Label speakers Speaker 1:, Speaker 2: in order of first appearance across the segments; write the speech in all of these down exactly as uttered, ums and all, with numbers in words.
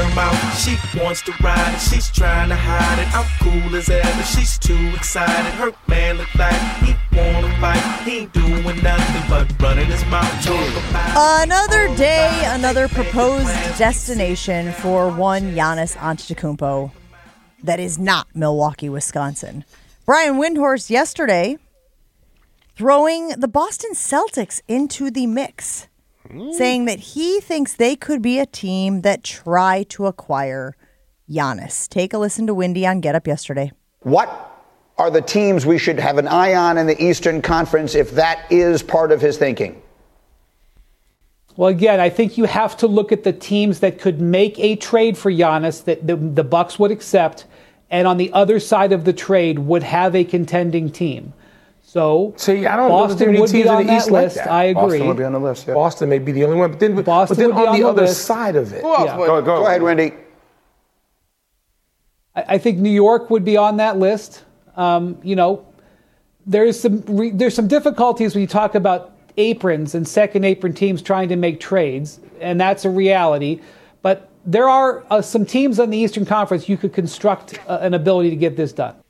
Speaker 1: her mouth. She wants to ride it, she's trying to hide it. I'm cool as ever, she's too excited. Her man look like he wanna fight. He ain't doing nothing but running his mouth.
Speaker 2: Another day, another proposed destination for one Giannis Antetokounmpo that is not Milwaukee, Wisconsin. Brian Windhorst yesterday throwing the Boston Celtics into the mix, mm. saying that he thinks they could be a team that try to acquire Giannis. Take a listen to Windy on Get Up yesterday.
Speaker 3: What are the teams we should have an eye on in the Eastern Conference if that is part of his thinking?
Speaker 4: Well, again, I think you have to look at the teams that could make a trade for Giannis that the, the Bucks would accept, and on the other side of the trade would have a contending team. So
Speaker 5: See, I don't
Speaker 4: Boston
Speaker 5: know
Speaker 4: would be on that list.
Speaker 5: Like that.
Speaker 4: I agree.
Speaker 5: Boston would be on the list. Yeah. Boston may be the only one, but then,
Speaker 4: Boston
Speaker 5: but then
Speaker 4: would be
Speaker 5: on, the,
Speaker 4: on the
Speaker 5: other
Speaker 4: list.
Speaker 5: side of it.
Speaker 3: Yeah. Go, go ahead, Wendy.
Speaker 4: I, I think New York would be on that list. Um, you know, there's some re, there's some difficulties when you talk about aprons and second apron teams trying to make trades, and that's a reality. But there are uh, some teams in the Eastern Conference you could construct uh, an ability to get this done.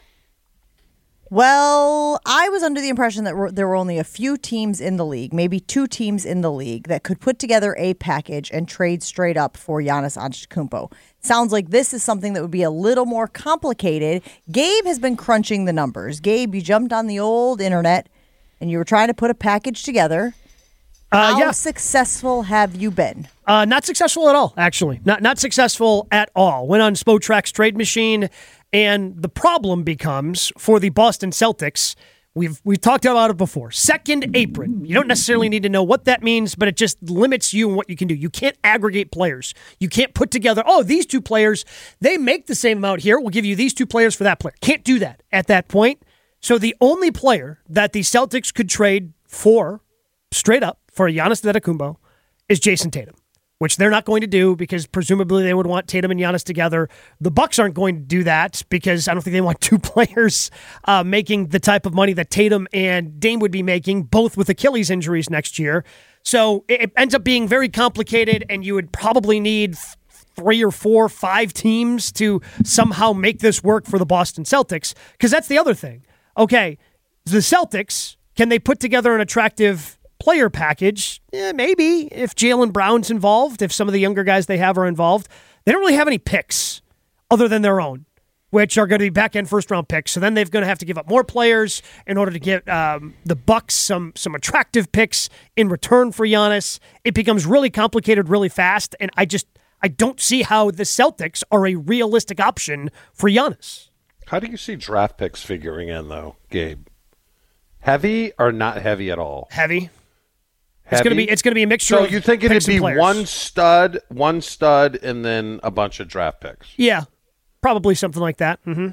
Speaker 2: Well, I was under the impression that there were only a few teams in the league, maybe two teams in the league, that could put together a package and trade straight up for Giannis Antetokounmpo. Sounds like this is something that would be a little more complicated. Gabe has been crunching the numbers. Gabe, you jumped on the old internet and you were trying to put a package together.
Speaker 6: Uh,
Speaker 2: How
Speaker 6: yeah.
Speaker 2: successful have you been?
Speaker 6: Uh, not successful at all, actually. Not not successful at all. Went on Spotrac's trade machine, and the problem becomes for the Boston Celtics. We've we've talked about it before. Second apron. You don't necessarily need to know what that means, but it just limits you and what you can do. You can't aggregate players. You can't put together, oh, these two players, they make the same amount here. We'll give you these two players for that player. Can't do that at that point. So the only player that the Celtics could trade for, straight up, for Giannis Antetokounmpo is Jason Tatum, which they're not going to do because presumably they would want Tatum and Giannis together. The Bucks aren't going to do that because I don't think they want two players uh, making the type of money that Tatum and Dame would be making, both with Achilles injuries next year. So it, it ends up being very complicated, and you would probably need three or four, five teams to somehow make this work for the Boston Celtics, because that's the other thing. Okay, the Celtics, can they put together an attractive player package? Yeah, maybe, if Jaylen Brown's involved, if some of the younger guys they have are involved. They don't really have any picks other than their own, which are going to be back-end first-round picks. So then they're going to have to give up more players in order to get um, the Bucks some some attractive picks in return for Giannis. It becomes really complicated really fast, and I just I don't see how the Celtics are a realistic option for Giannis.
Speaker 7: How do you see draft picks figuring in, though, Gabe? Heavy or not heavy at all?
Speaker 6: Heavy.
Speaker 7: Heavy?
Speaker 6: It's gonna be. It's gonna be a mixture.
Speaker 7: So
Speaker 6: of
Speaker 7: you think it'd
Speaker 6: picks and
Speaker 7: be
Speaker 6: players.
Speaker 7: one stud, one stud, and then a bunch of draft picks?
Speaker 6: Yeah, probably something like that. Mm-hmm.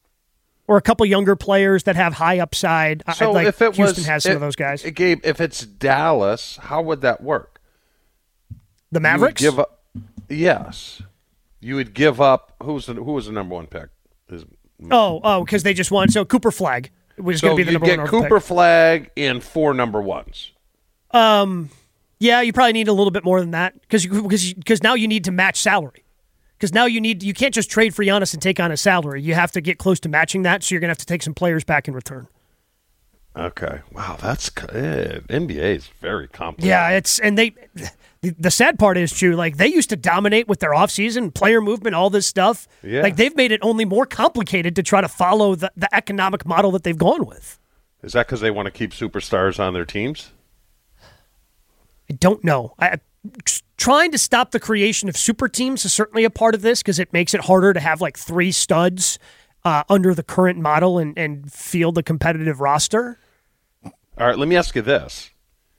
Speaker 6: Or a couple younger players that have high upside.
Speaker 7: So
Speaker 6: like
Speaker 7: if it
Speaker 6: Houston
Speaker 7: was,
Speaker 6: has some
Speaker 7: it,
Speaker 6: of those guys.
Speaker 7: Gabe, if it's Dallas, how would that work?
Speaker 6: The Mavericks.
Speaker 7: You would give up. Yes, you would give up. Who's the, who was the number one pick? Is,
Speaker 6: oh, oh, because they just won. So Cooper Flagg was
Speaker 7: so
Speaker 6: going to be the
Speaker 7: you
Speaker 6: number
Speaker 7: get
Speaker 6: one
Speaker 7: Cooper
Speaker 6: pick.
Speaker 7: Flagg and four number ones.
Speaker 6: Um, yeah, you probably need a little bit more than that because because because now you need to match salary. Because now you need you can't just trade for Giannis and take on his salary. You have to get close to matching that. So you're going to have to take some players back in return.
Speaker 7: Okay. Wow, that's uh, N B A is very complicated.
Speaker 6: Yeah, it's and they. The, the sad part is, Chew, like they used to dominate with their offseason, player movement, all this stuff.
Speaker 7: Yeah.
Speaker 6: Like they've made it only more complicated to try to follow the, the economic model that they've gone with.
Speaker 7: Is that because they want to keep superstars on their teams?
Speaker 6: I don't know. I, trying to stop the creation of super teams is certainly a part of this because it makes it harder to have like three studs uh, under the current model and, and field a competitive roster.
Speaker 7: All right, let me ask you this.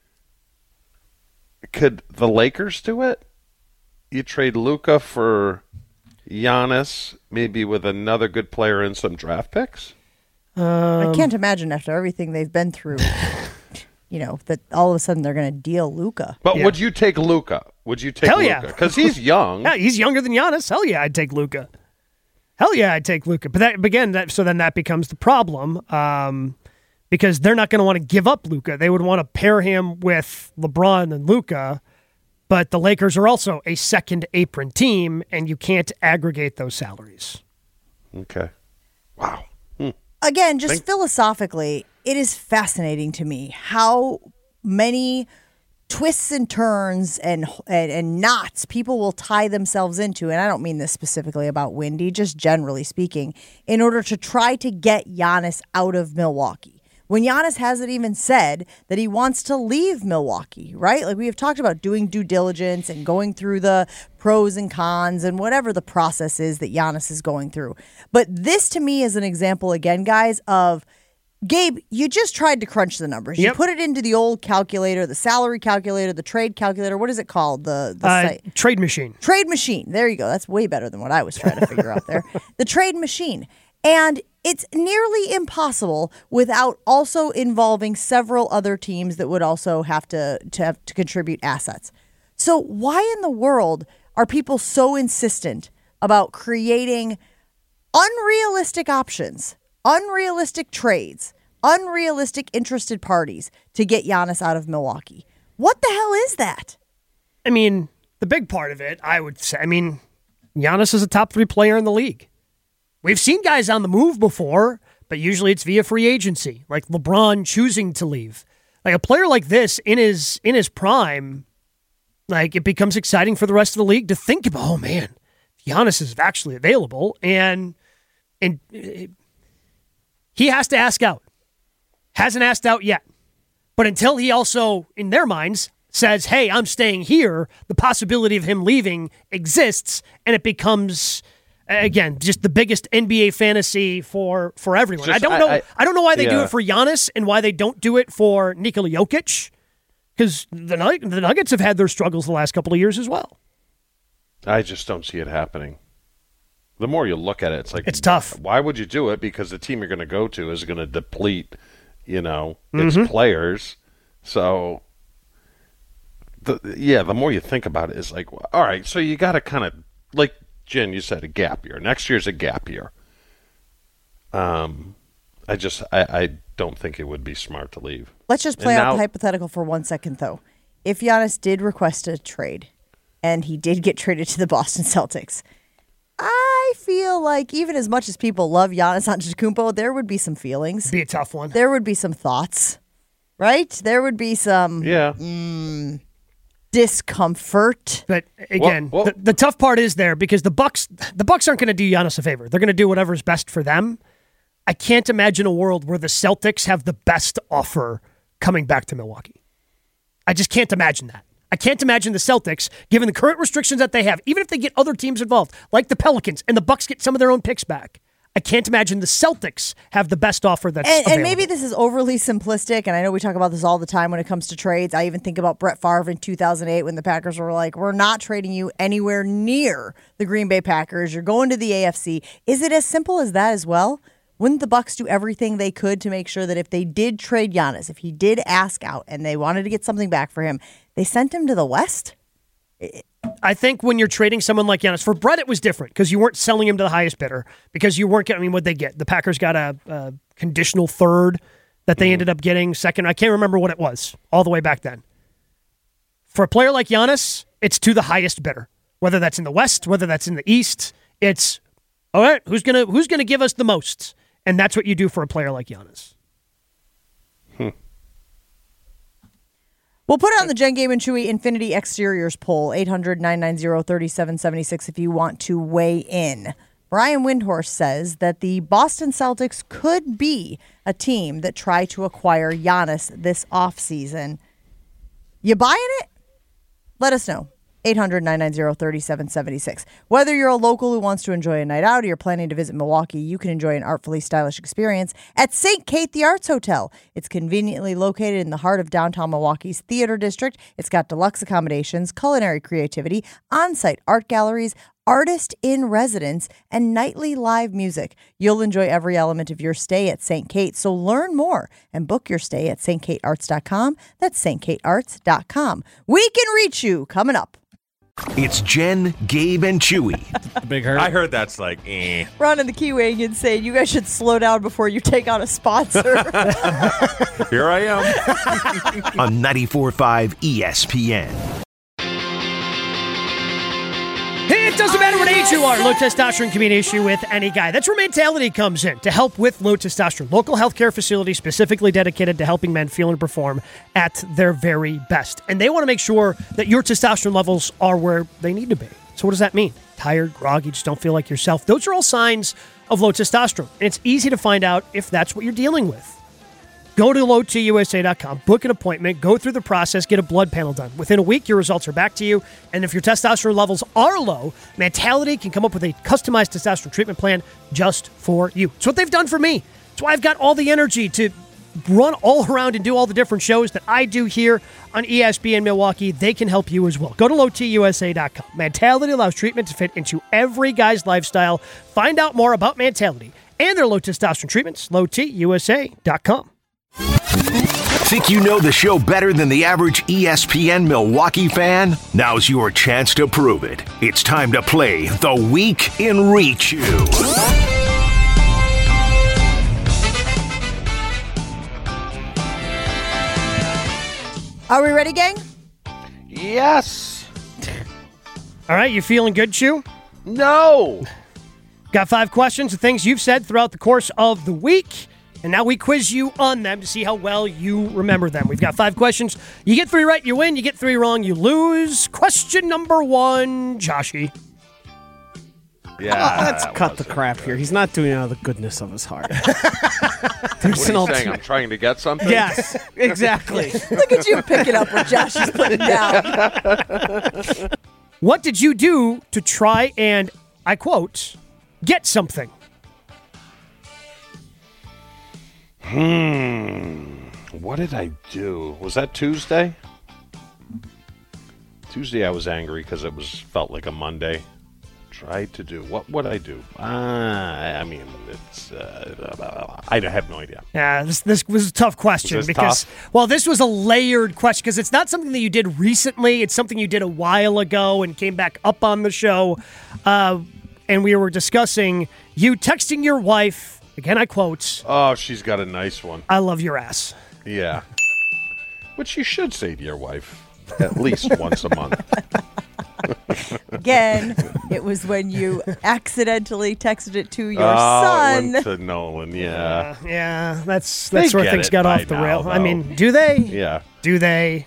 Speaker 7: Could the Lakers do it? You trade Luka for Giannis, maybe with another good player and some draft picks?
Speaker 2: Um, I can't imagine after everything they've been through, you know, that all of a sudden they're going to deal Luka.
Speaker 7: But
Speaker 6: Yeah.
Speaker 7: would you take Luka? Would you take
Speaker 6: Hell
Speaker 7: Luka?
Speaker 6: yeah.
Speaker 7: Because he's young.
Speaker 6: Yeah, he's younger than Giannis. Hell yeah, I'd take Luka. Hell yeah, I'd take Luka. But that again, that, so then that becomes the problem um, because they're not going to want to give up Luka. They would want to pair him with LeBron and Luka. But the Lakers are also a second apron team, and you can't aggregate those salaries.
Speaker 7: Okay. Wow. Hmm.
Speaker 2: Again, just
Speaker 7: Think-
Speaker 2: philosophically, it is fascinating to me how many twists and turns and, and and knots people will tie themselves into, and I don't mean this specifically about Windy, just generally speaking, in order to try to get Giannis out of Milwaukee. When Giannis hasn't even said that he wants to leave Milwaukee, right? Like we have talked about doing due diligence and going through the pros and cons and whatever the process is that Giannis is going through. But this to me is an example, again, guys, of Gabe, you just tried to crunch the numbers.
Speaker 6: Yep.
Speaker 2: You put it into the old calculator, the salary calculator, the trade calculator. What is it called? The, the
Speaker 6: Uh,
Speaker 2: site.
Speaker 6: trade machine.
Speaker 2: Trade machine. There you go. That's way better than what I was trying to figure out there. The trade machine. And it's nearly impossible without also involving several other teams that would also have to, to have to contribute assets. So why in the world are people so insistent about creating unrealistic options, unrealistic trades, unrealistic interested parties to get Giannis out of Milwaukee? What the hell is that?
Speaker 6: I mean, the big part of it, I would say, I mean, Giannis is a top three player in the league. We've seen guys on the move before, but usually it's via free agency, like LeBron choosing to leave. Like a player like this in his in his prime, like it becomes exciting for the rest of the league to think about, oh man, Giannis is actually available, and and he has to ask out. Hasn't asked out yet. But until he also, in their minds, says, hey, I'm staying here, the possibility of him leaving exists, and it becomes, again, just the biggest N B A fantasy for, for everyone.
Speaker 7: Just,
Speaker 6: I don't know
Speaker 7: I, I,
Speaker 6: I don't know why they
Speaker 7: yeah.
Speaker 6: do it for Giannis and why they don't do it for Nikola Jokic, because the, the Nuggets have had their struggles the last couple of years as well.
Speaker 7: I just don't see it happening. The more you look at it, it's like
Speaker 6: It's tough.
Speaker 7: Why would you do it? Because the team you're going to go to is going to deplete, you know, its
Speaker 6: Mm-hmm.
Speaker 7: players. So, the yeah, the more you think about it, it's like, all right, so you got to kind of, like Jen, you said, a gap year. Next year's a gap year. Um, I just, I, I don't think it would be smart to leave.
Speaker 2: Let's just play
Speaker 7: And
Speaker 2: out
Speaker 7: now-
Speaker 2: the hypothetical for one second, though. If Giannis did request a trade and he did get traded to the Boston Celtics, I feel like even as much as people love Giannis Antetokounmpo, there would be some feelings.
Speaker 6: It'd be a tough one.
Speaker 2: There would be some thoughts, right? There would be some
Speaker 7: Yeah.
Speaker 2: discomfort.
Speaker 6: But again,
Speaker 7: Well, well-
Speaker 6: the, the tough part is there because the Bucks, the Bucks aren't going to do Giannis a favor. They're going to do whatever's best for them. I can't imagine a world where the Celtics have the best offer coming back to Milwaukee. I just can't imagine that. I can't imagine the Celtics, given the current restrictions that they have, even if they get other teams involved, like the Pelicans, and the Bucks get some of their own picks back. I can't imagine the Celtics have the best offer that's
Speaker 2: And, and
Speaker 6: available.
Speaker 2: maybe this is overly simplistic, and I know we talk about this all the time when it comes to trades. I even think about Brett Favre in two thousand eight when the Packers were like, we're not trading you anywhere near the Green Bay Packers. You're going to the A F C. Is it as simple as that as well? Wouldn't the Bucks do everything they could to make sure that if they did trade Giannis, if he did ask out and they wanted to get something back for him, they sent him to the West?
Speaker 6: I think when you're trading someone like Giannis, for Brett it was different because you weren't selling him to the highest bidder because you weren't getting, I mean, what'd they get? The Packers got a, a conditional third that they ended up getting second. I can't remember what it was all the way back then. For a player like Giannis, it's to the highest bidder, whether that's in the West, whether that's in the East. It's, all right, who's going to who's gonna give us the most? And that's what you do for a player like Giannis.
Speaker 2: We'll put it on the Jen Game and Chewy Infinity Exteriors poll, eight hundred, nine nine zero, three seven seven six if you want to weigh in. Brian Windhorst says that the Boston Celtics could be a team that try to acquire Giannis this offseason. You buying it? Let us know. eight hundred, nine nine zero, three seven seven six. Whether you're a local who wants to enjoy a night out or you're planning to visit Milwaukee, you can enjoy an artfully stylish experience at Saint Kate the Arts Hotel. It's conveniently located in the heart of downtown Milwaukee's theater district. It's got deluxe accommodations, culinary creativity, on-site art galleries, artist in residence, and nightly live music. You'll enjoy every element of your stay at Saint Kate, so learn more and book your stay at st kate arts dot com. That's st kate arts dot com. We can reach you coming up.
Speaker 8: It's Jen, Gabe, and Chewy.
Speaker 9: Big hurt. I heard that's like, eh.
Speaker 2: Ron and the Key weighing in saying you guys should slow down before you take on a sponsor.
Speaker 9: Here I am.
Speaker 8: On ninety-four point five E S P N.
Speaker 6: It doesn't matter what age you are, low testosterone can be an issue with any guy. That's where Mentality comes in to help with low testosterone. Local healthcare facility specifically dedicated to helping men feel and perform at their very best. And they want to make sure that your testosterone levels are where they need to be. So what does that mean? Tired, groggy, just don't feel like yourself. Those are all signs of low testosterone. And it's easy to find out if that's what you're dealing with. Go to low t u s a dot com, book an appointment, go through the process, get a blood panel done. Within a week, your results are back to you. And if your testosterone levels are low, Mentality can come up with a customized testosterone treatment plan just for you. It's what they've done for me. It's why I've got all the energy to run all around and do all the different shows that I do here on E S P N Milwaukee. They can help you as well. Go to low t u s a dot com. Mentality allows treatment to fit into every guy's lifestyle. Find out more about Mentality and their low testosterone treatments. low t u s a dot com.
Speaker 8: Think you know the show better than the average E S P N Milwaukee fan? Now's your chance to prove it. It's time to play The Week in Reach You.
Speaker 2: Are we ready, gang?
Speaker 7: Yes.
Speaker 6: All right, you feeling good, Chew?
Speaker 7: No.
Speaker 6: Got five questions of things you've said throughout the course of the week. And now we quiz you on them to see how well you remember them. We've got five questions. You get three right, you win. You get three wrong, you lose. Question number one, Joshy.
Speaker 7: Yeah.
Speaker 10: Oh, let's cut the crap
Speaker 7: good.
Speaker 10: here. He's not doing it out of the goodness of his heart.
Speaker 7: What are you saying? I'm trying to get something?
Speaker 10: Yes, exactly.
Speaker 2: Look at you picking up what Josh is putting down.
Speaker 6: What did you do to try and, I quote, get something?
Speaker 7: Hmm. What did I do? Was that Tuesday? Tuesday I was angry because it was felt like a Monday. Tried to do. What would I do? Uh, I mean, it's. Uh, I have no idea.
Speaker 6: Yeah, this this was a tough question
Speaker 7: Was this
Speaker 6: because,
Speaker 7: tough?
Speaker 6: well, this was a layered question because it's not something that you did recently. It's something you did a while ago and came back up on the show. Uh, and we were discussing you texting your wife. Again, I quote.
Speaker 7: Oh, she's got a nice one.
Speaker 6: I love your ass.
Speaker 7: Yeah. Which you should say to your wife at least once a month.
Speaker 2: Again, it was when you accidentally texted it to your
Speaker 7: oh,
Speaker 2: son.
Speaker 7: It went to Nolan, yeah.
Speaker 6: Uh, yeah, that's
Speaker 7: They
Speaker 6: that's where
Speaker 7: get
Speaker 6: things
Speaker 7: it
Speaker 6: got
Speaker 7: by
Speaker 6: off the
Speaker 7: now,
Speaker 6: rail. I
Speaker 7: though.
Speaker 6: mean, do they?
Speaker 7: Yeah.
Speaker 6: Do they?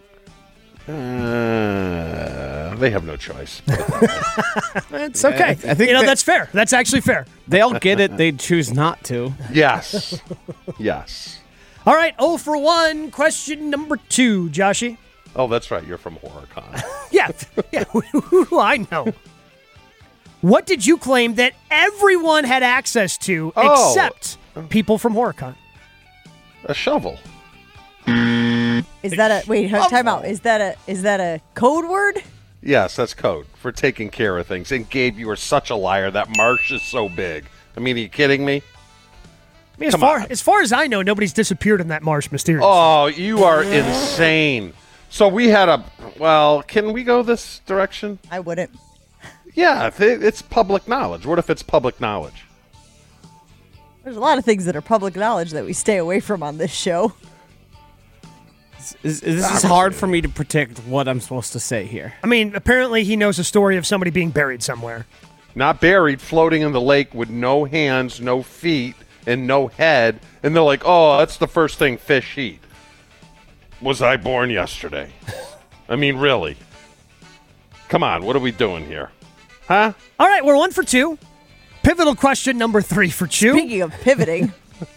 Speaker 7: Uh, they have no choice.
Speaker 6: It's okay.
Speaker 10: I, I think
Speaker 6: you know,
Speaker 10: they,
Speaker 6: that's fair. That's actually fair.
Speaker 10: They all get it. They choose not to.
Speaker 7: Yes. Yes.
Speaker 6: All right, oh for one. Question number two, Joshy.
Speaker 7: Oh, that's right. You're from HorrorCon.
Speaker 6: Yeah, yeah. Who do I know? What did you claim that everyone had access to
Speaker 7: Oh.
Speaker 6: except people from HorrorCon?
Speaker 7: A shovel.
Speaker 2: Is that a wait? Time out. Is that a is that a code word?
Speaker 7: Yes, that's code for taking care of things. And Gabe, you are such a liar. That marsh is so big. I mean, are you kidding me?
Speaker 6: I mean, as
Speaker 7: Come
Speaker 6: far
Speaker 7: on.
Speaker 6: as far as I know, nobody's disappeared in that marsh mysteriously.
Speaker 7: Oh, you are insane. So we had a, well, can we go this direction?
Speaker 2: I wouldn't.
Speaker 7: Yeah, if it, it's public knowledge. What if it's public knowledge?
Speaker 2: There's a lot of things that are public knowledge that we stay away from on this show.
Speaker 10: Is, is, this is hard for me to predict what I'm supposed to say here.
Speaker 6: I mean, apparently he knows a story of somebody being buried somewhere.
Speaker 7: Not buried, floating in the lake with no hands, no feet, and no head. And they're like, oh, that's the first thing fish eat. Was I born yesterday? I mean, really? Come on, what are we doing here? Huh?
Speaker 6: All right, we're one for two. Pivotal question number three for Chew.
Speaker 2: Speaking of pivoting,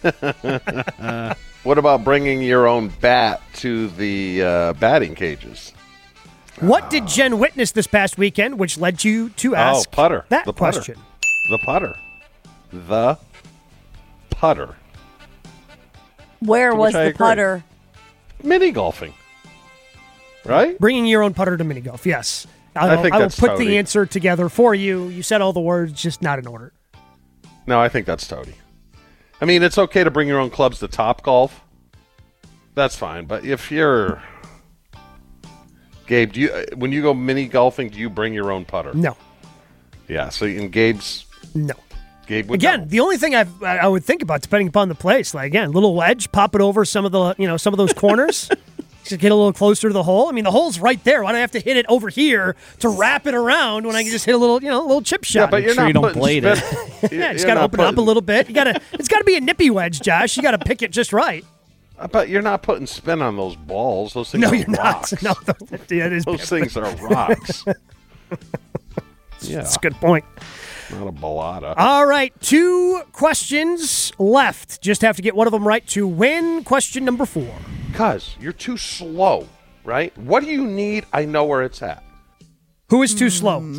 Speaker 7: What about bringing your own bat to the uh, batting cages?
Speaker 6: What did Jen witness this past weekend, which led you to ask
Speaker 7: oh, putter.
Speaker 6: that
Speaker 7: the putter.
Speaker 6: question?
Speaker 7: The putter. The putter.
Speaker 2: where
Speaker 7: To
Speaker 2: was
Speaker 7: which I
Speaker 2: the
Speaker 7: agree.
Speaker 2: putter?
Speaker 7: Mini golfing. Right?
Speaker 6: Bringing your own putter to mini golf, yes. I'll,
Speaker 7: I think
Speaker 6: I will
Speaker 7: that's
Speaker 6: put
Speaker 7: Toady.
Speaker 6: the answer together for you. You said all the words, just not in order.
Speaker 7: No, I think that's Toady. I mean, it's okay to bring your own clubs to Top Golf. That's fine. But if you're... Gabe, do you when you go mini golfing, do you bring your own putter?
Speaker 6: No.
Speaker 7: Yeah, so in Gabe's...
Speaker 6: No.
Speaker 7: Gabe would
Speaker 6: Again,
Speaker 7: know.
Speaker 6: the only thing I've, I would think about, depending upon the place, like, again, little wedge, pop it over some of the, you know, some of those corners. Just get a little closer to the hole. I mean, the hole's right there. Why do I have to hit it over here to wrap it around when I can just hit a little, you know, a little chip shot?
Speaker 7: Yeah, but you're
Speaker 10: sure
Speaker 7: not
Speaker 10: you don't
Speaker 7: putting
Speaker 10: blade
Speaker 7: spin-
Speaker 10: it.
Speaker 6: yeah, just
Speaker 7: you're
Speaker 6: got to
Speaker 7: not
Speaker 6: open it up a
Speaker 7: putting-
Speaker 6: little bit. You got to. It's got to be a nippy wedge, Josh. You got to pick it just right.
Speaker 7: But you're not putting spin on those balls. Those things
Speaker 6: No,
Speaker 7: are
Speaker 6: you're
Speaker 7: rocks.
Speaker 6: not. No, that, yeah, it is.
Speaker 7: Those things are rocks. Yeah,
Speaker 6: That's a good point.
Speaker 7: not a balada.
Speaker 6: All right, two questions left. Just have to get one of them right to win. Question number four.
Speaker 7: Cuz, you're too slow, right? What do you need? I know where it's at.
Speaker 6: Who is too slow?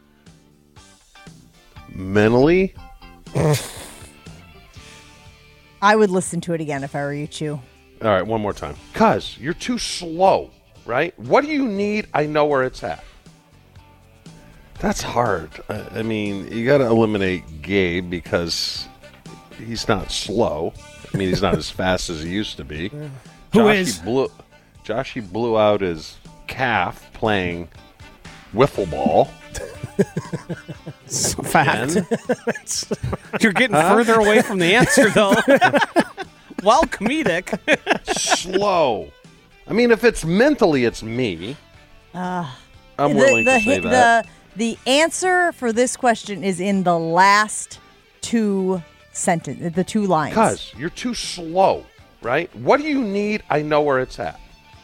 Speaker 7: Mentally?
Speaker 2: I would listen to it again if I were you, Chew.
Speaker 7: All right, one more time. Cuz, you're too slow, right? What do you need? I know where it's at. That's hard. I, I mean, you got to eliminate Gabe because he's not slow. I mean, he's not as fast as he used to be.
Speaker 6: Who
Speaker 7: Josh,
Speaker 6: is?
Speaker 7: He blew, Josh, he blew out his calf playing wiffle ball.
Speaker 10: So fact.
Speaker 7: Again.
Speaker 10: You're getting further away from the answer, though. Well, comedic.
Speaker 7: Slow. I mean, if it's mentally, it's me.
Speaker 2: Uh,
Speaker 7: I'm
Speaker 2: the,
Speaker 7: willing
Speaker 2: the,
Speaker 7: to say
Speaker 2: hi-
Speaker 7: that.
Speaker 2: The, the answer for this question is in the last two sentence, the two lines.
Speaker 7: Cuz, you're too slow, right? What do you need? I know where it's at.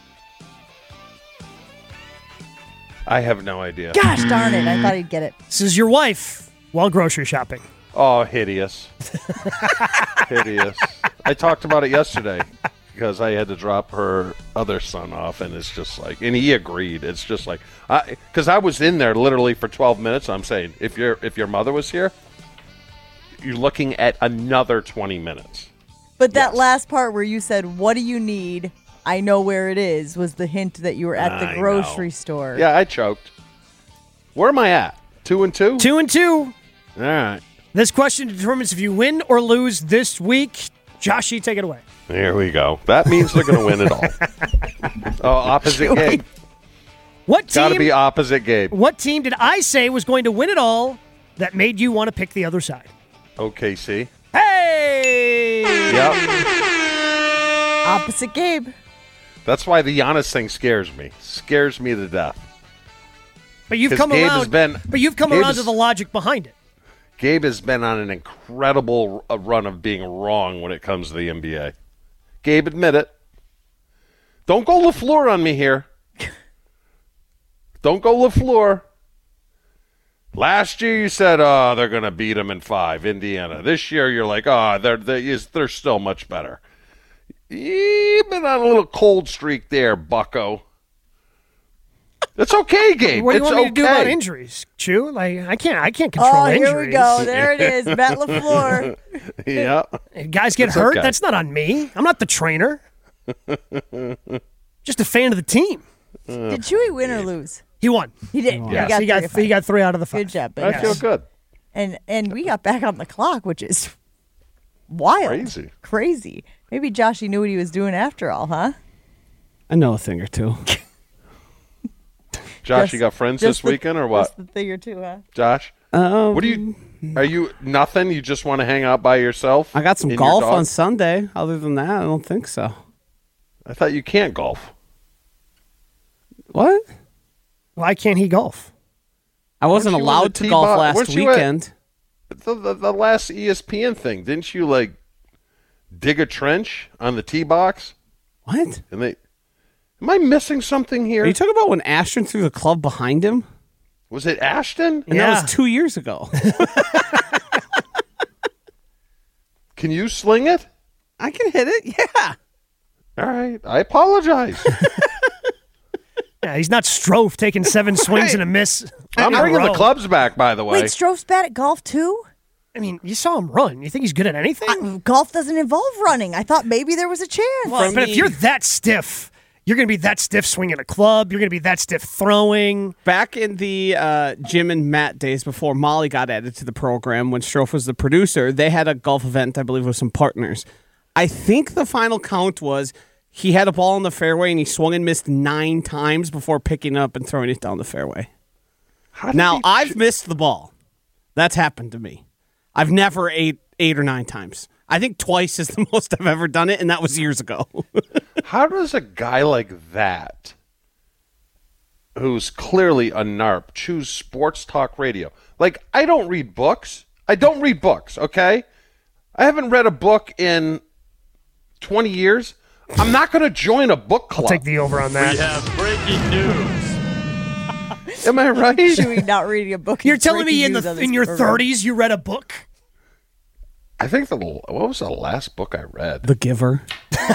Speaker 7: I have no idea.
Speaker 2: Gosh darn it, I thought he'd get it.
Speaker 6: This is your wife while grocery shopping.
Speaker 7: Oh, hideous. Hideous. I talked about it yesterday because I had to drop her other son off, and it's just like, and he agreed. It's just like, because I, I was in there literally for twelve minutes. I'm saying, if your if your mother was here, you're looking at another twenty minutes.
Speaker 2: But that
Speaker 7: Yes.
Speaker 2: last part where you said, "What do you need? I know where it is," was the hint that you were at the
Speaker 7: I
Speaker 2: grocery
Speaker 7: know.
Speaker 2: store.
Speaker 7: Yeah, I choked. Where am I at? Two and two?
Speaker 6: Two and two.
Speaker 7: All right.
Speaker 6: This question determines if you win or lose this week. Joshy, take it away.
Speaker 7: Here we go. That means they're going to win it all. Oh, opposite
Speaker 6: Wait.
Speaker 7: Gabe.
Speaker 6: What
Speaker 7: Got to
Speaker 6: team?
Speaker 7: be opposite Gabe.
Speaker 6: What team did I say was going to win it all that made you want to pick the other side?
Speaker 7: O K C.
Speaker 6: Hey!
Speaker 7: Yep.
Speaker 2: Opposite Gabe.
Speaker 7: That's why the Giannis thing scares me. Scares me to death.
Speaker 6: But you've
Speaker 7: 'Cause
Speaker 6: come
Speaker 7: Gabe
Speaker 6: around.
Speaker 7: has been-
Speaker 6: but you've come
Speaker 7: Gabe
Speaker 6: around
Speaker 7: has-
Speaker 6: to the logic behind it.
Speaker 7: Gabe has been on an incredible uh, run of being wrong when it comes to the N B A. Gabe, admit it. Don't go LaFleur on me here. Don't go LaFleur. Last year you said, oh, they're going to beat them in five, Indiana. This year you're like, oh, they're, they're, they're still much better. You've been on a little cold streak there, bucko. It's okay, Gabe.
Speaker 6: What do you
Speaker 7: it's
Speaker 6: want me
Speaker 7: okay.
Speaker 6: to do about injuries, Chew? Like I can't. I can't control
Speaker 2: Oh,
Speaker 6: injuries.
Speaker 2: here we go. There it is. Matt LaFleur.
Speaker 7: Yeah.
Speaker 6: If guys get
Speaker 7: It's
Speaker 6: hurt.
Speaker 7: okay.
Speaker 6: That's not on me. I'm not the trainer. Just a fan of the team.
Speaker 2: Did Chewy win or lose?
Speaker 6: He won.
Speaker 2: He did.
Speaker 6: Yes,
Speaker 2: he got,
Speaker 6: he got
Speaker 2: three of
Speaker 6: he
Speaker 2: five.
Speaker 6: got three out of the five.
Speaker 2: Good job,
Speaker 7: I
Speaker 2: baby.
Speaker 7: feel good.
Speaker 2: And and we got back on the clock, which is wild.
Speaker 7: Crazy.
Speaker 2: Crazy. Maybe Joshy knew what he was doing after all, huh?
Speaker 10: I know a thing or two.
Speaker 7: Josh,
Speaker 2: Just-
Speaker 7: you got friends
Speaker 2: just
Speaker 7: this
Speaker 2: the-
Speaker 7: weekend or what?
Speaker 2: Just the thing or two, huh?
Speaker 7: Josh?
Speaker 10: Um,
Speaker 7: What do you are you nothing? You just want to hang out by yourself?
Speaker 10: I got some
Speaker 7: in your
Speaker 10: golf
Speaker 7: dog?
Speaker 10: on Sunday. Other than that, I don't think so.
Speaker 7: I thought you can't golf.
Speaker 10: What?
Speaker 6: Why can't he golf?
Speaker 10: I wasn't
Speaker 7: Weren't you on
Speaker 10: allowed
Speaker 7: the
Speaker 10: to
Speaker 7: tee
Speaker 10: golf
Speaker 7: box?
Speaker 10: last
Speaker 7: Weren't you at-
Speaker 10: weekend.
Speaker 7: The, the, the last E S P N thing, didn't you like dig a trench on the tee box?
Speaker 10: What?
Speaker 7: And they Am I missing something here?
Speaker 10: Are you talking about when Ashton threw the club behind him?
Speaker 7: Was it Ashton?
Speaker 10: And
Speaker 6: Yeah.
Speaker 10: that was two years ago.
Speaker 7: Can you sling it?
Speaker 10: I can hit it. Yeah.
Speaker 7: All right. I apologize.
Speaker 6: Yeah, he's not Strofe taking seven swings and a miss.
Speaker 7: I'm
Speaker 6: in a
Speaker 7: bringing the
Speaker 6: row.
Speaker 7: clubs back, by the way.
Speaker 2: Wait, Stroh's bad at golf too?
Speaker 6: I mean, you saw him run. You think he's good at anything?
Speaker 2: Uh, golf doesn't involve running. I thought maybe there was a chance.
Speaker 6: but if you're that stiff, you're going to be that stiff swinging a club. You're going to be that stiff throwing.
Speaker 10: Back in the uh, Jim and Matt days before Molly got added to the program, when Strofe was the producer, they had a golf event, I believe, with some partners. I think the final count was he had a ball in the fairway and he swung and missed nine times before picking up and throwing it down the fairway.
Speaker 7: How did
Speaker 10: Now,
Speaker 7: he-
Speaker 10: I've missed the ball. That's happened to me. I've never eight eight or nine times. I think twice is the most I've ever done it, and that was years ago.
Speaker 7: How does a guy like that, who's clearly a narp, choose sports talk radio? Like, I don't read books. I don't read books, okay? I haven't read a book in twenty years. I'm not going to join a book club.
Speaker 6: I'll take the over on that.
Speaker 9: We have breaking news.
Speaker 7: Am I right?
Speaker 2: Chewy not reading a book.
Speaker 6: You're telling me in the in your
Speaker 2: program.
Speaker 6: thirties you read a book?
Speaker 7: I think the what was the last book I read?
Speaker 10: The Giver.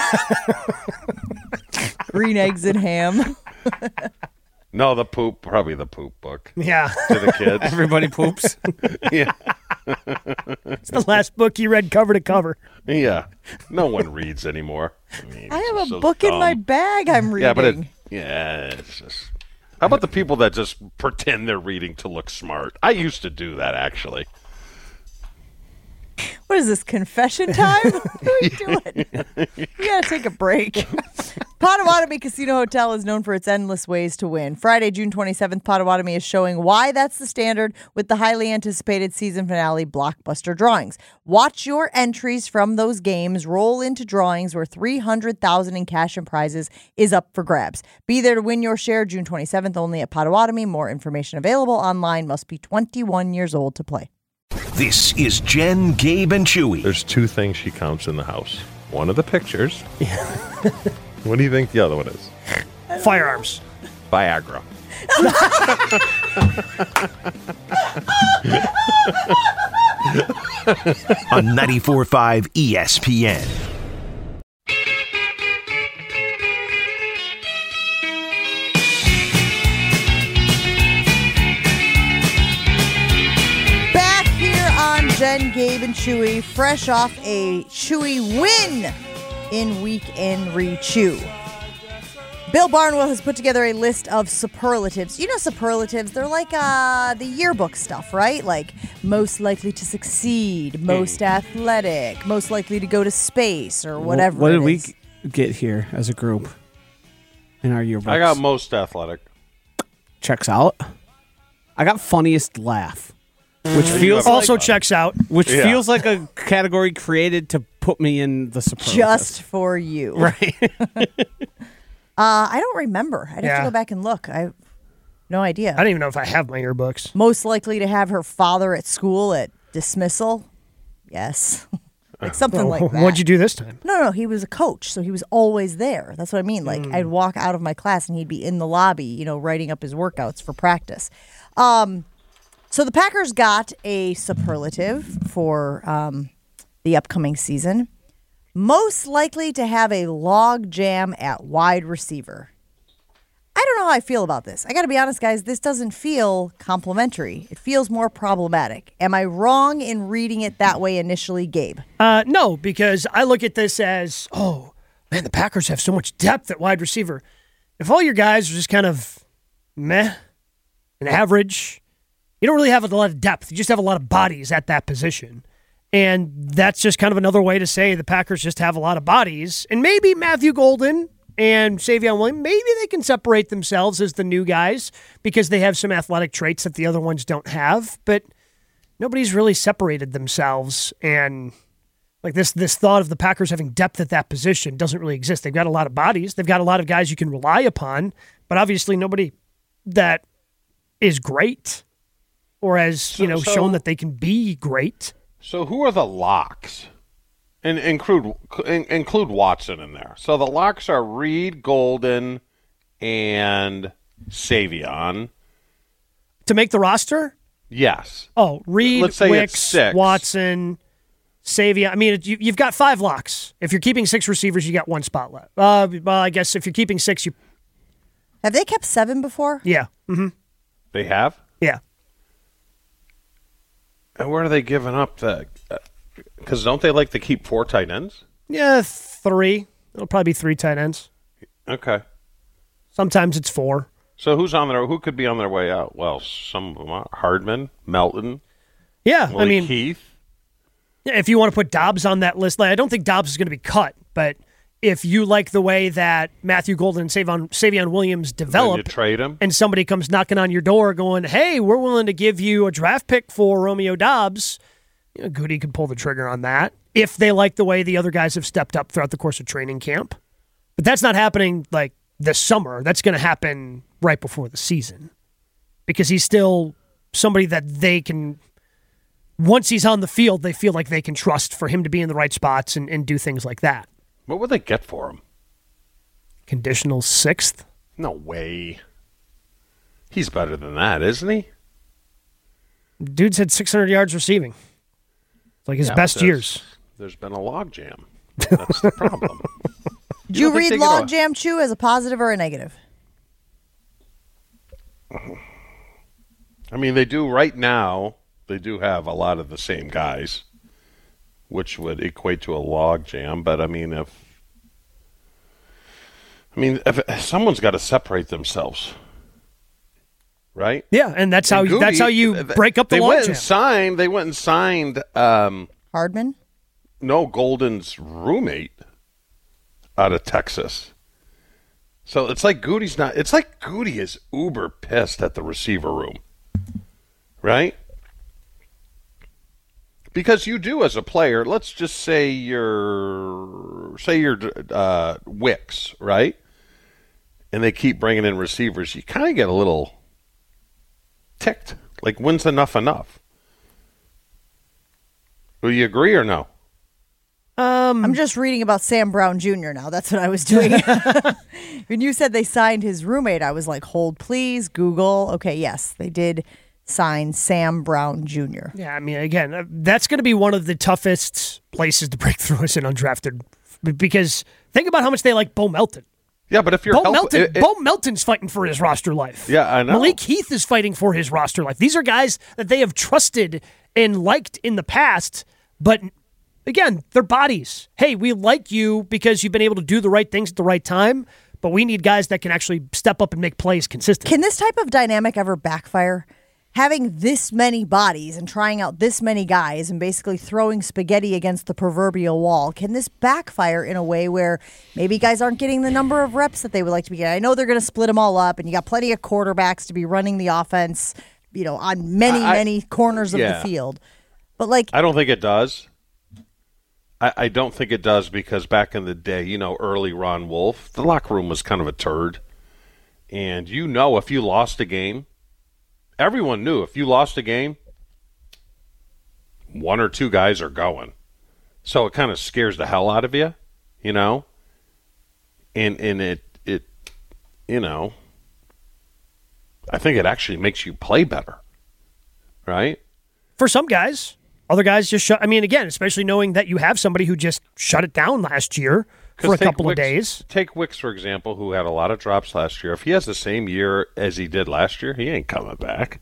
Speaker 2: Green Eggs and Ham.
Speaker 7: No, the poop. Probably the poop book.
Speaker 6: Yeah.
Speaker 7: To the kids.
Speaker 10: Everybody poops.
Speaker 7: Yeah.
Speaker 6: It's the last book you read cover to cover.
Speaker 7: Yeah. No one reads anymore. I, mean,
Speaker 2: I have
Speaker 7: it's
Speaker 2: a
Speaker 7: so
Speaker 2: book in
Speaker 7: dumb.
Speaker 2: my bag I'm reading.
Speaker 7: Yeah, but it, yeah, it's just. How about the people that just pretend they're reading to look smart? I used to do that, actually.
Speaker 2: What is this, confession time? What are we doing? We gotta take a break. Potawatomi Casino Hotel is known for its endless ways to win. Friday, June twenty-seventh, Potawatomi is showing why that's the standard with the highly anticipated season finale blockbuster drawings. Watch your entries from those games roll into drawings where three hundred thousand dollars in cash and prizes is up for grabs. Be there to win your share June twenty-seventh only at Potawatomi. More information available online. Must be twenty-one years old to play.
Speaker 8: This is Jen, Gabe, and Chewy.
Speaker 7: There's two things she counts in the house. One of the pictures. What do you think the other one is?
Speaker 6: Firearms.
Speaker 7: Viagra.
Speaker 8: On ninety-four point five E S P N.
Speaker 2: Back here on Jen, Gabe, and Chewy, fresh off a Chewy win in Week in Re-Chew. Bill Barnwell has put together a list of superlatives. You know superlatives, they're like uh, the yearbook stuff, right? Like most likely to succeed, most athletic, most likely to go to space, or whatever
Speaker 10: What
Speaker 2: it
Speaker 10: did we
Speaker 2: is.
Speaker 10: g- get here as a group in our yearbooks?
Speaker 7: I got most athletic.
Speaker 10: Checks out. I got funniest laugh, which
Speaker 7: You
Speaker 10: feels
Speaker 7: have-
Speaker 6: Also
Speaker 10: like,
Speaker 6: checks out.
Speaker 10: which
Speaker 7: Yeah.
Speaker 10: feels like a category created to put me in the superlatives.
Speaker 2: Just for you.
Speaker 10: right.
Speaker 2: Uh, I don't remember. I'd have
Speaker 6: Yeah.
Speaker 2: to go back and look. I have no idea.
Speaker 6: I don't even know if I have my yearbooks.
Speaker 2: Most likely to have her father at school at dismissal? Yes. Like something like that.
Speaker 6: What'd you do this time?
Speaker 2: No, no, he was a coach, so he was always there. That's what I mean. Like, I'd walk out of my class and he'd be in the lobby, you know, writing up his workouts for practice. Um, so the Packers got a superlative for um, the upcoming season. Most likely to have a log jam at wide receiver. I don't know how I feel about this. I got to be honest, guys. This doesn't feel complimentary. It feels more problematic. Am I wrong in reading it that way initially, Gabe?
Speaker 6: Uh, no, because I look at this as, oh, man, the Packers have so much depth at wide receiver. If all your guys are just kind of meh and average, you don't really have a lot of depth. You just have a lot of bodies at that position. And that's just kind of another way to say the Packers just have a lot of bodies. And maybe Matthew Golden and Savion Williams, maybe they can separate themselves as the new guys because they have some athletic traits that the other ones don't have. But nobody's really separated themselves. And like this, this thought of the Packers having depth at that position doesn't really exist. They've got a lot of bodies. They've got a lot of guys you can rely upon. But obviously nobody that is great or has,
Speaker 7: So-
Speaker 6: you know,
Speaker 7: so-
Speaker 6: shown that they can be great.
Speaker 7: So who are the locks? And include in- include Watson in there. So the locks are Reed, Golden, and Savion.
Speaker 6: To make the roster?
Speaker 7: Yes.
Speaker 6: Oh, Reed,
Speaker 7: Let's say it's
Speaker 6: Wicks,
Speaker 7: six.
Speaker 6: Watson, Savion. I mean, it, you, you've got five locks. If you're keeping six receivers, you got one spot left. Uh, well, I guess if you're keeping six, you
Speaker 2: Have they kept seven before?
Speaker 6: yeah, mm-hmm.
Speaker 7: They have?
Speaker 6: yeah.
Speaker 7: And where are they giving up the... Because don't they like to keep four tight ends?
Speaker 6: Yeah, three. It'll probably be three tight ends.
Speaker 7: Okay.
Speaker 6: Sometimes it's four.
Speaker 7: So who's on their... Who could be on their way out? Well, some of them are. Hardman, Melton,
Speaker 6: Yeah,
Speaker 7: Malik
Speaker 6: I mean,
Speaker 7: Heath.
Speaker 6: yeah, if you want to put Dobbs on that list, like, I don't think Dobbs is going to be cut, but if you like the way that Matthew Golden and Savion, Savion Williams
Speaker 7: Then you
Speaker 6: develop,
Speaker 7: trade him?
Speaker 6: and somebody comes knocking on your door going, hey, we're willing to give you a draft pick for Romeo Dobbs, you know, Goody could pull the trigger on that if they like the way the other guys have stepped up throughout the course of training camp. But that's not happening like this summer. That's going to happen right before the season because he's still somebody that they can, once he's on the field, they feel like they can trust for him to be in the right spots and, and do things like that.
Speaker 7: What would they get for him?
Speaker 6: Conditional sixth?
Speaker 7: No way. He's better than that, isn't he?
Speaker 6: Dude's had six hundred yards receiving. It's like his
Speaker 7: yeah,
Speaker 6: best years.
Speaker 7: There's been a log jam. That's the problem.
Speaker 2: Did you, you read Logjam Chew as a positive or a negative?
Speaker 7: I mean, they do right now. They do have a lot of the same guys, which would equate to a log jam. But I mean, if I mean, if, if someone's got to separate themselves, right?
Speaker 6: Yeah, and that's and how
Speaker 7: Goody,
Speaker 6: that's how you break up the
Speaker 7: they
Speaker 6: log
Speaker 7: went
Speaker 6: jam.
Speaker 7: And signed. They went and signed. Um,
Speaker 2: Hardman.
Speaker 7: No, Golden's roommate out of Texas. So it's like Goody's not. It's like Goody is uber pissed at the receiver room, right? Because you do as a player. Let's just say you're say you're uh, Wicks, right? And they keep bringing in receivers. You kind of get a little ticked. Like, when's enough enough? Will you agree or no?
Speaker 2: Um, I'm just reading about Sam Brown Junior now. That's what I was doing. When you said they signed his roommate, I was like, hold please, Google. Okay, yes, they did sign Sam Brown Junior
Speaker 6: Yeah, I mean, again, that's going to be one of the toughest places to break through as an undrafted. Because think about how much they like Bo Melton.
Speaker 7: Yeah, but if you're
Speaker 6: Bo
Speaker 7: help-
Speaker 6: Melton,
Speaker 7: it, it,
Speaker 6: Bo Melton's fighting for his roster life.
Speaker 7: Yeah, I know.
Speaker 6: Malik Heath is fighting for his roster life. These are guys that they have trusted and liked in the past, but again, they're bodies. Hey, we like you because you've been able to do the right things at the right time, but we need guys that can actually step up and make plays consistently.
Speaker 2: Can this type of dynamic ever backfire? Having this many bodies and trying out this many guys and basically throwing spaghetti against the proverbial wall, can this backfire in a way where maybe guys aren't getting the number of reps that they would like to be getting? I know they're going to split them all up, and you got plenty of quarterbacks to be running the offense, you know, on many, I, many corners of yeah. the field. But like,
Speaker 7: I don't think it does. I, I don't think it does because back in the day, you know, early Ron Wolf, the locker room was kind of a turd. And you know if you lost a game, everyone knew if you lost a game, one or two guys are going. So it kind of scares the hell out of you, you know? And and it, it you know, I think it actually makes you play better, right?
Speaker 6: For some guys. Other guys just shut. I mean, again, especially knowing that you have somebody who just shut it down last year for a couple
Speaker 7: Wicks,
Speaker 6: of days.
Speaker 7: Take Wicks, for example, who had a lot of drops last year. If he has the same year as he did last year, he ain't coming back.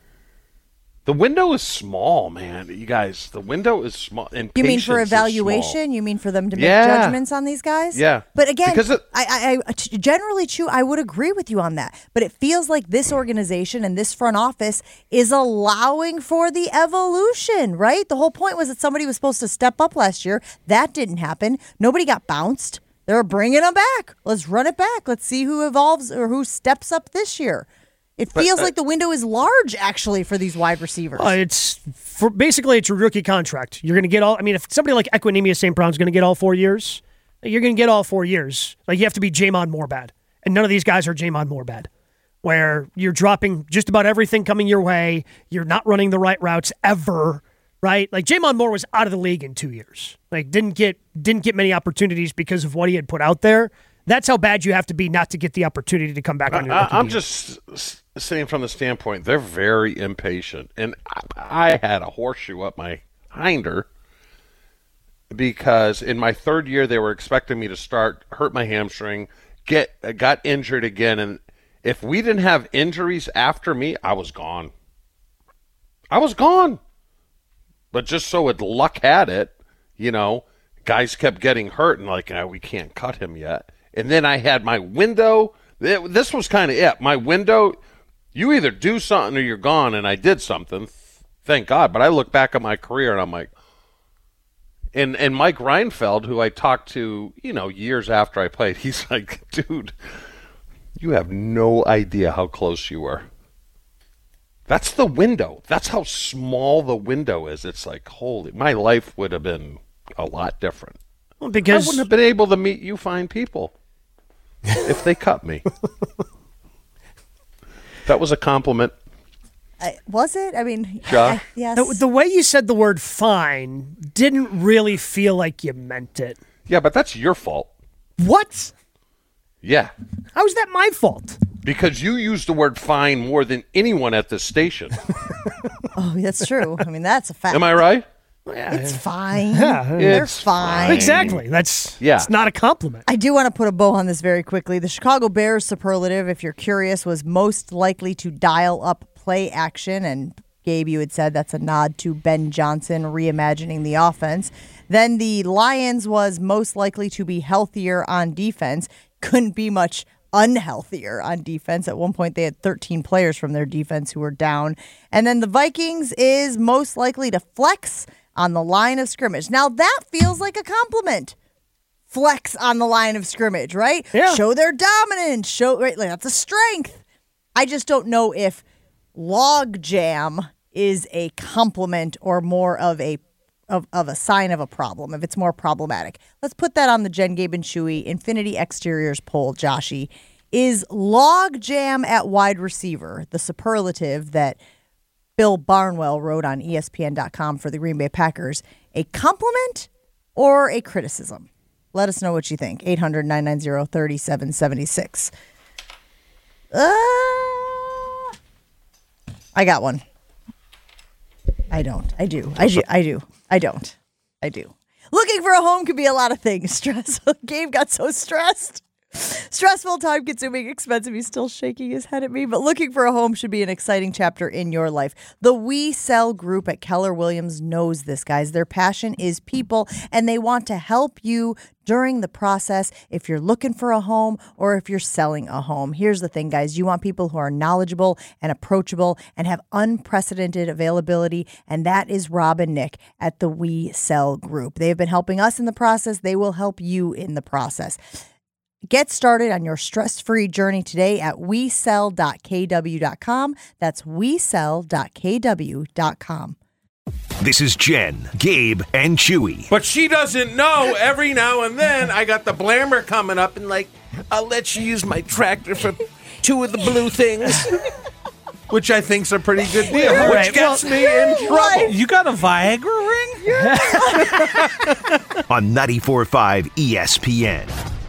Speaker 7: The window is small, man. You guys, the window is small. And
Speaker 2: you mean for evaluation? You mean for them to make
Speaker 7: yeah.
Speaker 2: judgments on these guys?
Speaker 7: Yeah.
Speaker 2: But again,
Speaker 7: because it,
Speaker 2: I, I, I generally, Chew, I would agree with you on that. But it feels like this organization and this front office is allowing for the evolution, right? The whole point was that somebody was supposed to step up last year. That didn't happen. Nobody got bounced. They're bringing them back. Let's run it back. Let's see who evolves or who steps up this year. It feels but, uh, like the window is large, actually, for these wide receivers.
Speaker 6: Uh, it's for basically it's a rookie contract. You're going to get all. I mean, if somebody like Equanimeous Saint Brown's going to get all four years, you're going to get all four years. Like you have to be Jamon Morbad, and none of these guys are Jamon Morbad, where you're dropping just about everything coming your way. You're not running the right routes ever, right? Like Jamon Moore was out of the league in two years. Like didn't get didn't get many opportunities because of what he had put out there. That's how bad you have to be not to get the opportunity to come back on your
Speaker 7: I, I'm
Speaker 6: deal.
Speaker 7: just saying from the standpoint, they're very impatient. And I, I had a horseshoe up my hinder because in my third year, they were expecting me to start, hurt my hamstring, get got injured again. And if we didn't have injuries after me, I was gone. I was gone. But just so it luck had it, you know, guys kept getting hurt and like, oh, we can't cut him yet. And then I had my window. It, this was kind of it. My window, you either do something or you're gone, and I did something. Thank God. But I look back at my career, and I'm like, and, and Mike Reinfeld, who I talked to, you know, years after I played, he's like, dude, you have no idea how close you were. That's the window. That's how small the window is. It's like, holy, my life would have been a lot different.
Speaker 6: Well, because
Speaker 7: I wouldn't have been able to meet you fine people. if they cut me. That was a compliment.
Speaker 2: I, was it? I mean,
Speaker 7: Josh?
Speaker 2: I, yes.
Speaker 6: The, the way you said the word fine didn't really feel like you meant it.
Speaker 7: Yeah, but that's your fault.
Speaker 6: What?
Speaker 7: Yeah.
Speaker 6: How is that my fault?
Speaker 7: Because you use the word fine more than anyone at this station.
Speaker 2: Oh, that's true. I mean, that's a fact.
Speaker 7: Am I right?
Speaker 2: It's fine.
Speaker 6: Yeah,
Speaker 2: They're
Speaker 7: it's
Speaker 2: fine.
Speaker 7: fine.
Speaker 6: Exactly. That's
Speaker 7: Yeah.
Speaker 6: It's not a compliment.
Speaker 2: I do want to put a bow on this very quickly. The Chicago Bears superlative, if you're curious, was most likely to dial up play action. And Gabe, you had said that's a nod to Ben Johnson reimagining the offense. Then the Lions was most likely to be healthier on defense. Couldn't be much unhealthier on defense. At one point, they had thirteen players from their defense who were down. And then the Vikings is most likely to flex on the line of scrimmage. Now, that feels like a compliment. Flex on the line of scrimmage, right?
Speaker 6: Yeah.
Speaker 2: Show their dominance. Show, right? Like, that's a strength. I just don't know if log jam is a compliment or more of a Of, of a sign of a problem, if it's more problematic. Let's put that on the Jen, Gabe, and Chewy Infinity Exteriors poll, Joshy. Is log jam at wide receiver, the superlative that Bill Barnwell wrote on E S P N dot com for the Green Bay Packers, a compliment or a criticism? Let us know what you think. eight hundred, nine nine zero, three seven seven six. Uh, I got one. I don't. I do. I do. I do. I don't. I do. Looking for a home could be a lot of things. Stressful. Gabe got so stressed. Stressful, time-consuming, expensive. He's still shaking his head at me. But looking for a home should be an exciting chapter in your life. The We Sell group at Keller Williams knows this, guys. Their passion is people, and they want to help you during the process if you're looking for a home or if you're selling a home. Here's the thing, guys. You want people who are knowledgeable and approachable and have unprecedented availability, and that is Rob and Nick at the We Sell group. They have been helping us in the process. They will help you in the process. Get started on your stress-free journey today at we sell dot k w dot com. That's we sell dot k w dot com.
Speaker 8: This is Jen, Gabe, and Chewy.
Speaker 9: But she doesn't know. Every now and then, I got the blammer coming up, and like, I'll let you use my tractor for two of the blue things, which I think's a pretty good deal,
Speaker 6: All
Speaker 9: which
Speaker 6: right,
Speaker 9: gets
Speaker 6: well,
Speaker 9: me in trouble.
Speaker 10: You got a Viagra ring?
Speaker 8: On ninety-four point five E S P N.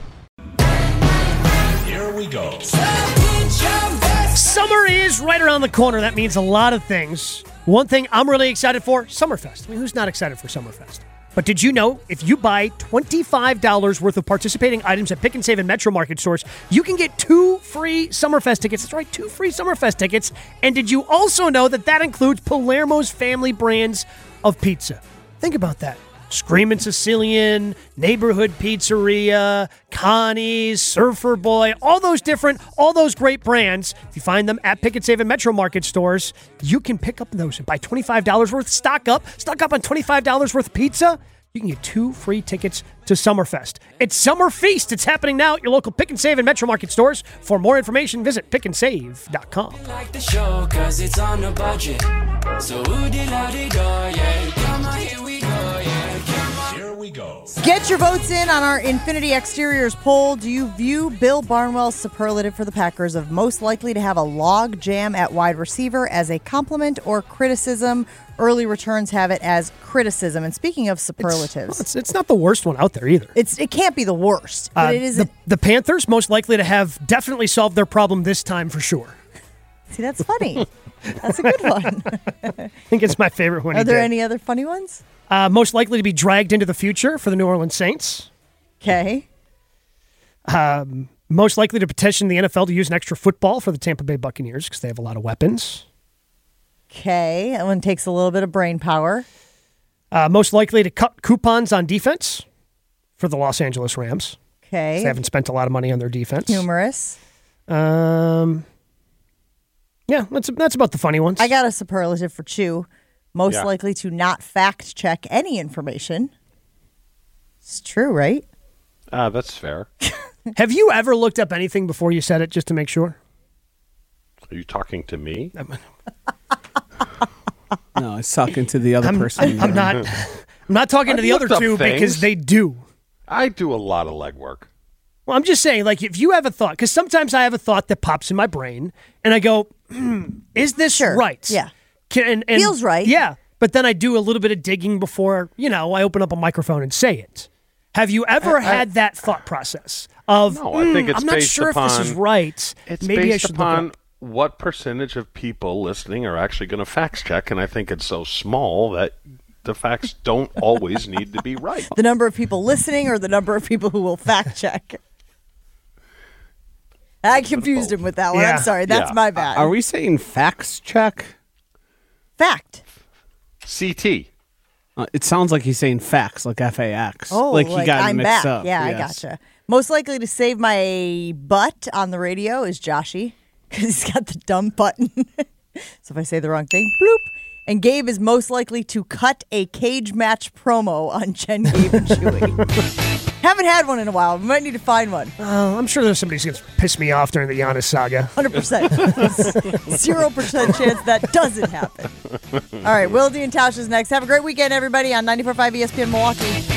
Speaker 9: Here we go.
Speaker 6: Summer is right around the corner. That means a lot of things. One thing I'm really excited for, Summerfest. I mean, who's not excited for Summerfest? But did you know if you buy twenty-five dollars worth of participating items at Pick and Save and Metro Market stores, you can get two free Summerfest tickets. That's right, two free Summerfest tickets. And did you also know that that includes Palermo's family brands of pizza? Think about that. Screamin' Sicilian, Neighborhood Pizzeria, Connie's, Surfer Boy, all those different, all those great brands. If you find them at Pick and Save and Metro Market stores, you can pick up those and buy twenty-five dollars worth, stock up, stock up on twenty-five dollars worth of pizza. You can get two free tickets to Summerfest. It's Summer Feast. It's happening now at your local Pick and Save and Metro Market stores. For more information, visit pick and save dot com.
Speaker 11: Like the show, cause it's on a budget. So oodie-la-dee-do, yeah. Come on, here we go, yeah. Come on.
Speaker 9: Here we go.
Speaker 2: Get your votes in on our Infinity Exteriors poll. Do you view Bill Barnwell's superlative for the Packers of most likely to have a log jam at wide receiver as a compliment or criticism? Early returns have it as criticism. And speaking of superlatives,
Speaker 6: It's, it's, it's not the worst one out there either.
Speaker 2: it's it can't be the worst, but
Speaker 6: Uh,
Speaker 2: it is.
Speaker 6: the, the Panthers most likely to have definitely solved their problem this time for sure.
Speaker 2: See, that's funny. That's a good one.
Speaker 6: I think it's my favorite one.
Speaker 2: Are
Speaker 6: he
Speaker 2: there
Speaker 6: did.
Speaker 2: any other funny ones?
Speaker 6: Uh, most likely to be dragged into the future for the New Orleans Saints.
Speaker 2: Okay.
Speaker 6: Um, most likely to petition the N F L to use an extra football for the Tampa Bay Buccaneers because they have a lot of weapons.
Speaker 2: Okay. That one takes a little bit of brain power.
Speaker 6: Uh, most likely to cut coupons on defense for the Los Angeles Rams.
Speaker 2: Okay.
Speaker 6: They haven't spent a lot of money on their defense.
Speaker 2: Humorous.
Speaker 6: Um, yeah, that's that's about the funny ones.
Speaker 2: I got a superlative for Chew. Most
Speaker 7: Yeah.
Speaker 2: likely to not fact check any information. It's true, right?
Speaker 7: Ah, that's fair.
Speaker 6: Have you ever looked up anything before you said it just to make sure?
Speaker 7: Are you talking to me?
Speaker 10: No, it's talking to the other
Speaker 6: I'm,
Speaker 10: person.
Speaker 6: I'm not. I'm not talking to
Speaker 7: I've
Speaker 6: the other
Speaker 7: looked up
Speaker 6: two because
Speaker 7: things.
Speaker 6: they do.
Speaker 7: I do a lot of legwork.
Speaker 6: Well, I'm just saying, like, if you have a thought, because sometimes I have a thought that pops in my brain, and I go, hmm, is this
Speaker 2: Sure.
Speaker 6: right?
Speaker 2: Yeah.
Speaker 6: Can, and, and-
Speaker 2: Feels right.
Speaker 6: Yeah. But then I do a little bit of digging before, you know, I open up a microphone and say it. Have you ever
Speaker 7: I- I-
Speaker 6: had that thought process of,
Speaker 7: No, I think
Speaker 6: "Hmm,
Speaker 7: it's
Speaker 6: I'm not
Speaker 7: based
Speaker 6: sure
Speaker 7: upon,
Speaker 6: if this is right.
Speaker 7: It's
Speaker 6: Maybe I
Speaker 7: based
Speaker 6: should look
Speaker 7: upon
Speaker 6: up."
Speaker 7: what percentage of people listening are actually going to fact check, and I think it's so small that the facts don't always need to be right.
Speaker 2: The number of people listening or the number of people who will fact check? I confused him with that one.
Speaker 10: Yeah.
Speaker 2: I'm sorry. That's
Speaker 10: Yeah.
Speaker 2: my bad.
Speaker 10: Are we saying fax check?
Speaker 2: Fact.
Speaker 7: C T.
Speaker 10: Uh, it sounds like he's saying fax, like F A X.
Speaker 2: Oh,
Speaker 10: like he got it
Speaker 2: I'm
Speaker 10: mixed
Speaker 2: back.
Speaker 10: up.
Speaker 2: Yeah, I
Speaker 10: Yes.
Speaker 2: gotcha. Most likely to save my butt on the radio is Joshy because he's got the dumb button. So if I say the wrong thing, bloop. And Gabe is most likely to cut a cage match promo on Jen, Gabe, and Chewy. Haven't had one in a while. We might need to find one.
Speaker 6: Uh, I'm sure there's somebody who's going to piss me off during the Giannis saga.
Speaker 2: one hundred percent. Zero percent chance that doesn't happen. All right, Wilde and Tausch is next. Have a great weekend, everybody, on ninety-four point five E S P N Milwaukee.